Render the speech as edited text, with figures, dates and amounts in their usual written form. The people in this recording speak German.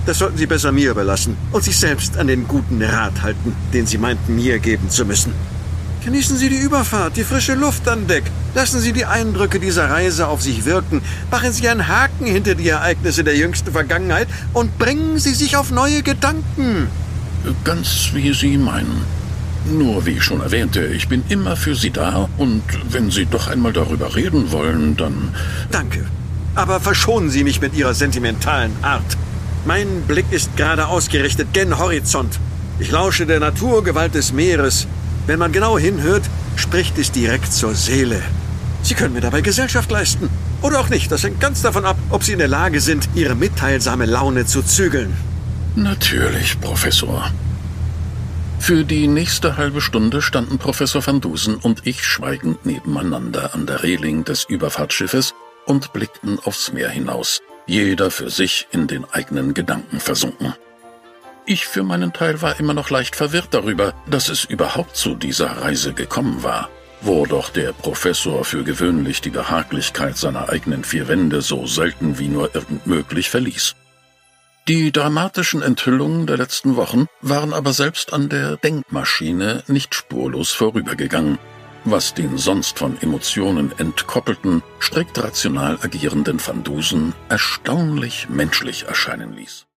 Das sollten Sie besser mir überlassen und sich selbst an den guten Rat halten, den Sie meinten, mir geben zu müssen. Genießen Sie die Überfahrt, die frische Luft an Deck. Lassen Sie die Eindrücke dieser Reise auf sich wirken. Machen Sie einen Haken hinter die Ereignisse der jüngsten Vergangenheit und bringen Sie sich auf neue Gedanken. Ganz wie Sie meinen. Nur, wie ich schon erwähnte, ich bin immer für Sie da und wenn Sie doch einmal darüber reden wollen, dann... Danke. Aber verschonen Sie mich mit Ihrer sentimentalen Art. Mein Blick ist gerade ausgerichtet gen Horizont. Ich lausche der Naturgewalt des Meeres. Wenn man genau hinhört, spricht es direkt zur Seele. Sie können mir dabei Gesellschaft leisten. Oder auch nicht. Das hängt ganz davon ab, ob Sie in der Lage sind, Ihre mitteilsame Laune zu zügeln. Natürlich, Professor. Für die nächste halbe Stunde standen Professor van Dusen und ich schweigend nebeneinander an der Reling des Überfahrtsschiffes und blickten aufs Meer hinaus, jeder für sich in den eigenen Gedanken versunken. Ich für meinen Teil war immer noch leicht verwirrt darüber, dass es überhaupt zu dieser Reise gekommen war, wo doch der Professor für gewöhnlich die Behaglichkeit seiner eigenen vier Wände so selten wie nur irgend möglich verließ. Die dramatischen Enthüllungen der letzten Wochen waren aber selbst an der Denkmaschine nicht spurlos vorübergegangen, was den sonst von Emotionen entkoppelten, strikt rational agierenden Van Dusen erstaunlich menschlich erscheinen ließ.